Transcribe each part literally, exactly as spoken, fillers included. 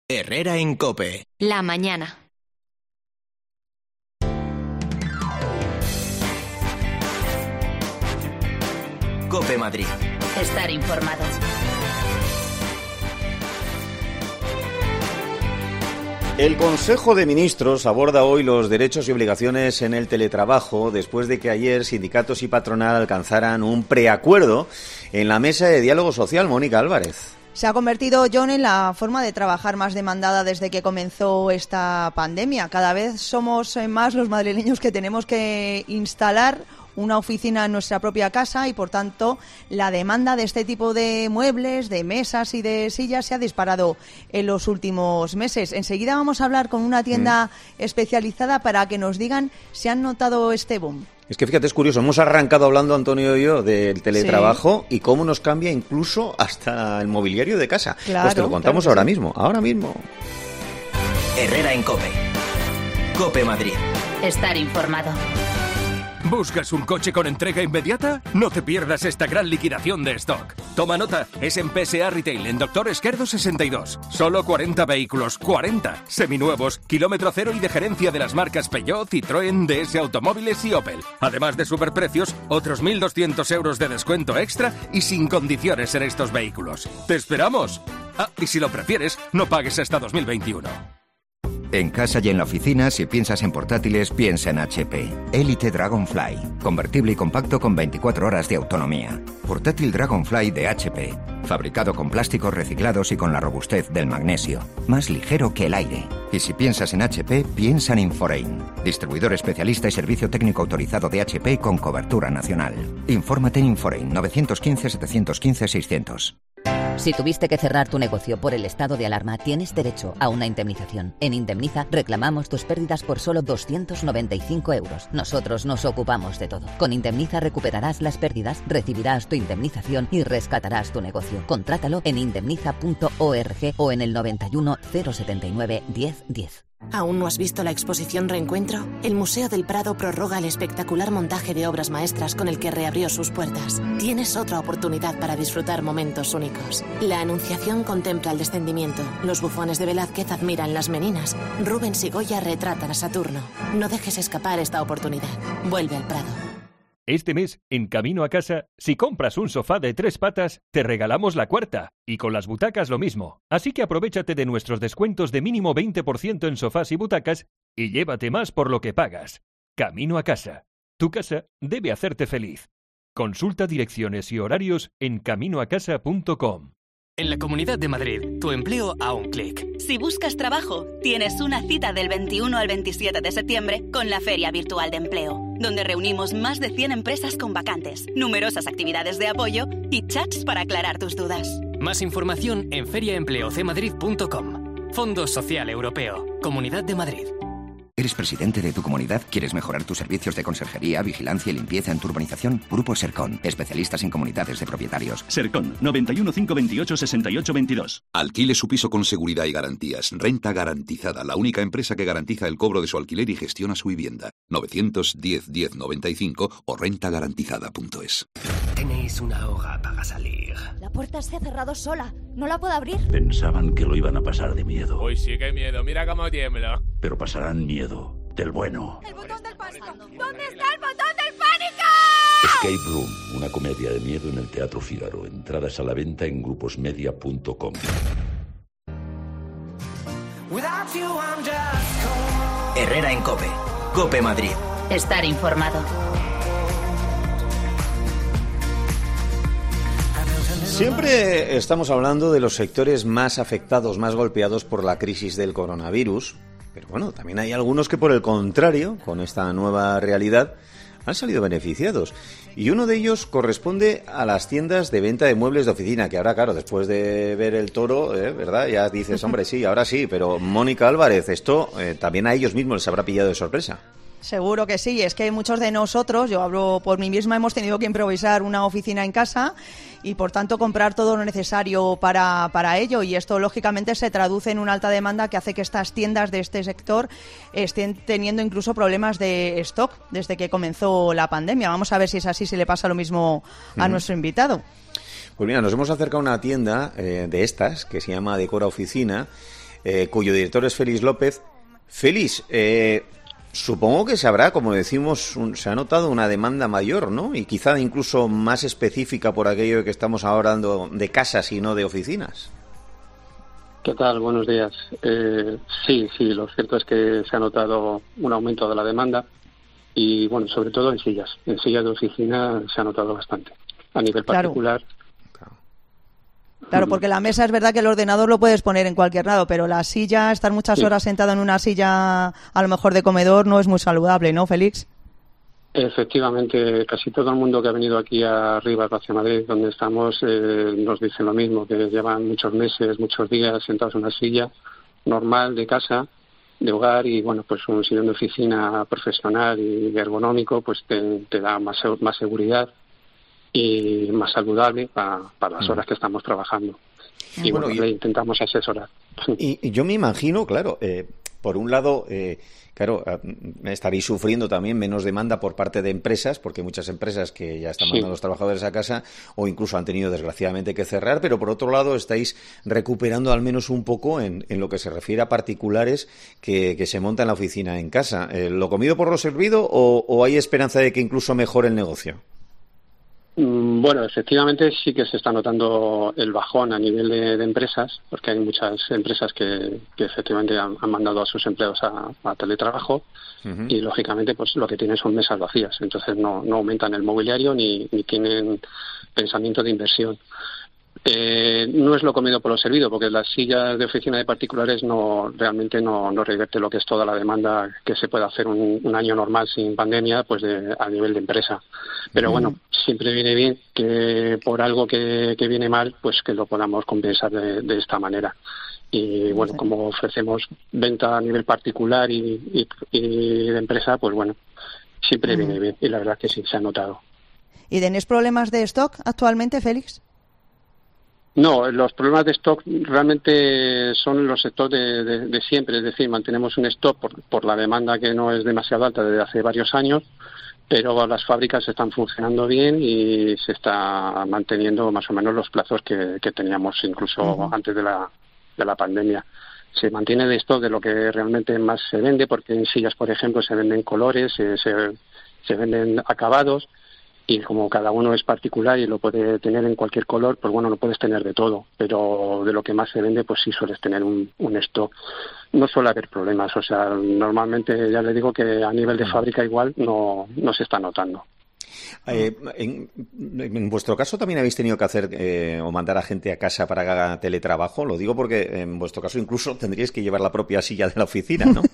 Herrera en COPE. La mañana. COPE Madrid. Estar informado. El Consejo de Ministros aborda hoy los derechos y obligaciones en el teletrabajo después de que ayer sindicatos y patronal alcanzaran un preacuerdo en la mesa de diálogo social. Mónica Álvarez. Se ha convertido, John, en la forma de trabajar más demandada desde que comenzó esta pandemia. Cada vez somos más los madrileños que tenemos que instalar una oficina en nuestra propia casa y, por tanto, la demanda de este tipo de muebles, de mesas y de sillas se ha disparado en los últimos meses. Enseguida vamos a hablar con una tienda mm. especializada para que nos digan si han notado este boom. Es que fíjate, es curioso, hemos arrancado hablando, Antonio y yo, del teletrabajo sí. y cómo nos cambia incluso hasta el mobiliario de casa. Claro, pues te lo contamos claro ahora sí. mismo, ahora mismo. Herrera en COPE. COPE Madrid. Estar informado. ¿Buscas un coche con entrega inmediata? No te pierdas esta gran liquidación de stock. Toma nota, es en P S A Retail, en Doctor Esquerdo sesenta y dos. Solo cuarenta vehículos, cuarenta, seminuevos, kilómetro cero y de gerencia de las marcas Peugeot, Citroën, D S Automóviles y Opel. Además de superprecios, otros mil doscientos euros de descuento extra y sin condiciones en estos vehículos. ¡Te esperamos! Ah, y si lo prefieres, no pagues hasta dos mil veintiuno. En casa y en la oficina, si piensas en portátiles, piensa en H P. Elite Dragonfly. Convertible y compacto con veinticuatro horas de autonomía. Portátil Dragonfly de H P. Fabricado con plásticos reciclados y con la robustez del magnesio. Más ligero que el aire. Y si piensas en H P, piensa en Inforein. Distribuidor especialista y servicio técnico autorizado de H P con cobertura nacional. Infórmate en Inforein nueve uno cinco, siete uno cinco, seis cero cero. Si tuviste que cerrar tu negocio por el estado de alarma, tienes derecho a una indemnización. En Indemniza reclamamos tus pérdidas por solo doscientos noventa y cinco euros. Nosotros nos ocupamos de todo. Con Indemniza recuperarás las pérdidas, recibirás tu indemnización y rescatarás tu negocio. Contrátalo en indemniza punto org o en el noventa y uno, cero setenta y nueve, diez, diez. ¿Aún no has visto la exposición Reencuentro? El Museo del Prado prorroga el espectacular montaje de obras maestras con el que reabrió sus puertas. Tienes otra oportunidad para disfrutar momentos únicos. La Anunciación contempla el descendimiento. Los bufones de Velázquez admiran las meninas. Rubens y Goya retratan a Saturno. No dejes escapar esta oportunidad. Vuelve al Prado. Este mes, en Camino a Casa, si compras un sofá de tres patas, te regalamos la cuarta. Y con las butacas lo mismo. Así que aprovéchate de nuestros descuentos de mínimo veinte por ciento en sofás y butacas y llévate más por lo que pagas. Camino a Casa. Tu casa debe hacerte feliz. Consulta direcciones y horarios en camino a casa punto com. En la Comunidad de Madrid, tu empleo a un clic. Si buscas trabajo, tienes una cita del veintiuno al veintisiete de septiembre con la Feria Virtual de Empleo, donde reunimos más de cien empresas con vacantes, numerosas actividades de apoyo y chats para aclarar tus dudas. Más información en feria empleo c madrid punto com. Fondo Social Europeo. Comunidad de Madrid. ¿Eres presidente de tu comunidad? ¿Quieres mejorar tus servicios de conserjería, vigilancia y limpieza en tu urbanización? Grupo Sercon, especialistas en comunidades de propietarios. Sercon, noventa y uno, cinco veintiocho, sesenta y ocho veintidós. Alquile su piso con seguridad y garantías. Renta Garantizada, la única empresa que garantiza el cobro de su alquiler y gestiona su vivienda. novecientos diez, diez noventa y cinco o renta garantizada punto es. Tenéis una hora para salir. La puerta se ha cerrado sola. ¿No la puedo abrir? Pensaban que lo iban a pasar de miedo. Uy, sí, qué miedo. Mira cómo tiembla. Pero pasarán miedo del bueno. ¡El botón del pánico! ¿Dónde está el botón del pánico? Escape Room, una comedia de miedo en el Teatro Fígaro. Entradas a la venta en gruposmedia punto com. Herrera en COPE. COPE Madrid. Estar informado. Siempre estamos hablando de los sectores más afectados, más golpeados por la crisis del coronavirus, pero bueno, también hay algunos que por el contrario, con esta nueva realidad, han salido beneficiados. Y uno de ellos corresponde a las tiendas de venta de muebles de oficina, que ahora, claro, después de ver el toro, ¿eh? ¿verdad? Ya dices, hombre, sí, ahora sí, pero Mónica Álvarez, esto eh, también a ellos mismos les habrá pillado de sorpresa. Seguro que sí, es que muchos de nosotros, yo hablo por mí misma, hemos tenido que improvisar una oficina en casa y por tanto comprar todo lo necesario para, para ello, y esto lógicamente se traduce en una alta demanda que hace que estas tiendas de este sector estén teniendo incluso problemas de stock desde que comenzó la pandemia. Vamos a ver si es así, si le pasa lo mismo a mm. nuestro invitado. Pues mira, nos hemos acercado a una tienda eh, de estas que se llama Decora Oficina. eh, cuyo director es Félix López. Félix, eh, supongo que se habrá, como decimos, un, se ha notado una demanda mayor, ¿no? Y quizá incluso más específica por aquello de que estamos ahora hablando de casas y no de oficinas. ¿Qué tal? Buenos días. Eh, sí, sí, lo cierto es que se ha notado un aumento de la demanda y, bueno, sobre todo en sillas. En sillas de oficina se ha notado bastante. A nivel particular... Claro. Claro, porque la mesa es verdad que el ordenador lo puedes poner en cualquier lado, pero la silla, estar muchas sí. horas sentado en una silla a lo mejor de comedor no es muy saludable, ¿no, Félix? Efectivamente, casi todo el mundo que ha venido aquí arriba hacia Madrid, donde estamos, eh, nos dice lo mismo, que llevan muchos meses, muchos días sentados en una silla normal de casa, de hogar, y bueno, pues un sillón de oficina profesional y ergonómico pues te, te da más, más seguridad y más saludable para, para las horas que estamos trabajando. Y bueno, bueno y, le intentamos asesorar. Y, y yo me imagino, claro, eh, por un lado, eh, claro, eh, estaréis sufriendo también menos demanda por parte de empresas, porque hay muchas empresas que ya están mandando a los trabajadores a casa o incluso han tenido desgraciadamente que cerrar, pero por otro lado estáis recuperando al menos un poco en, en lo que se refiere a particulares que, que se montan en la oficina en casa. Eh, ¿Lo comido por lo servido o, o hay esperanza de que incluso mejore el negocio? Bueno, efectivamente sí que se está notando el bajón a nivel de, de empresas, porque hay muchas empresas que, que efectivamente han, han mandado a sus empleados a, a teletrabajo uh-huh. y lógicamente pues lo que tienen son mesas vacías, entonces no, no aumentan el mobiliario ni, ni tienen pensamiento de inversión. Eh, no es lo comido por lo servido, porque las sillas de oficina de particulares no realmente no, no revierte lo que es toda la demanda que se puede hacer un, un año normal sin pandemia, pues de, a nivel de empresa. Pero bueno, siempre viene bien que por algo que, que viene mal, pues que lo podamos compensar de, de esta manera. Y bueno, como ofrecemos venta a nivel particular y, y, y de empresa, pues bueno, siempre viene bien y la verdad que sí, se ha notado. ¿Y tenéis problemas de stock actualmente, Félix? No, los problemas de stock realmente son los stocks de, de, de siempre, es decir, mantenemos un stock por, por la demanda que no es demasiado alta desde hace varios años, pero las fábricas están funcionando bien y se está manteniendo más o menos los plazos que, que teníamos incluso uh-huh. antes de la, de la pandemia. Se mantiene de stock de lo que realmente más se vende, porque en sillas, por ejemplo, se venden colores, se, se, se venden acabados, y como cada uno es particular y lo puede tener en cualquier color, pues bueno, no puedes tener de todo, pero de lo que más se vende, pues sí sueles tener un, un stock. No suele haber problemas, o sea, normalmente ya le digo que a nivel de fábrica igual no, no se está notando. Eh, en, en vuestro caso también habéis tenido que hacer eh, o mandar a gente a casa para que haga teletrabajo, lo digo porque en vuestro caso incluso tendríais que llevar la propia silla de la oficina, ¿no?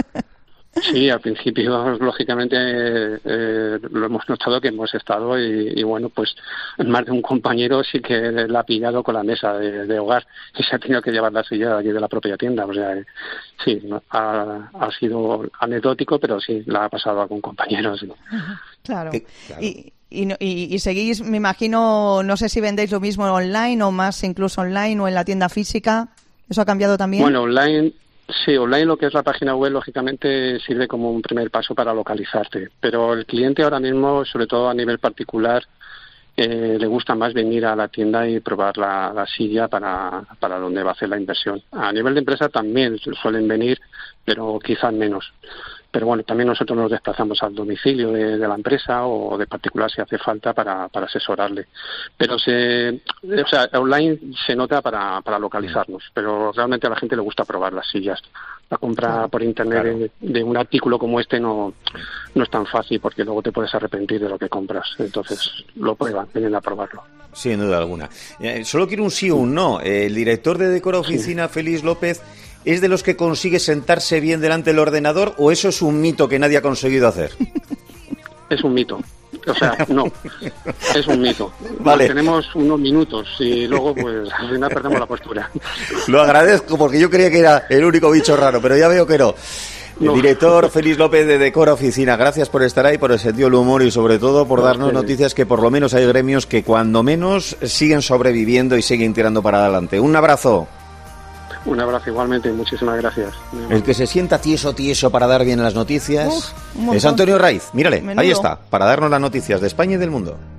Sí, al principio, lógicamente, eh, lo hemos notado que hemos estado y, y, bueno, pues más de un compañero sí que la ha pillado con la mesa de, de hogar y se ha tenido que llevar la silla de aquí de la propia tienda. O sea, eh, sí, ¿no? ha, ha sido anecdótico, pero sí, la ha pasado a algún compañero. Sí. Claro. Que, claro. Y, y, y, y seguís, me imagino, no sé si vendéis lo mismo online o más incluso online o en la tienda física. ¿Eso ha cambiado también? Bueno, online... Sí, online lo que es la página web lógicamente sirve como un primer paso para localizarte, pero el cliente ahora mismo, sobre todo a nivel particular, eh, le gusta más venir a la tienda y probar la, la silla para, para donde va a hacer la inversión. A nivel de empresa también suelen venir, pero quizás menos. Pero bueno, también nosotros nos desplazamos al domicilio de, de la empresa o de particular si hace falta para, para asesorarle. Pero se, o sea, online se nota para, para localizarnos, pero realmente a la gente le gusta probar las sillas. La compra por internet claro. de, de un artículo como este no, no es tan fácil porque luego te puedes arrepentir de lo que compras. Entonces lo prueban, vienen a probarlo. Sin duda alguna. Eh, solo quiero un sí o un no. El director de Decora Oficina, sí. Félix López, ¿es de los que consigue sentarse bien delante del ordenador o eso es un mito que nadie ha conseguido hacer? Es un mito. O sea, no, es un mito. Vale. Tenemos unos minutos y luego pues al final perdemos la postura. Lo agradezco porque yo creía que era el único bicho raro, pero ya veo que no. El no. director Félix López de Decora Oficina, gracias por estar ahí, por el sentido del humor y sobre todo por darnos noticias que por lo menos hay gremios que cuando menos siguen sobreviviendo y siguen tirando para adelante. Un abrazo. Un abrazo igualmente, muchísimas gracias. El que se sienta tieso, tieso para dar bien las noticias Uf, es Antonio Raiz. Mírale, Menudo. Ahí está, para darnos las noticias de España y del mundo.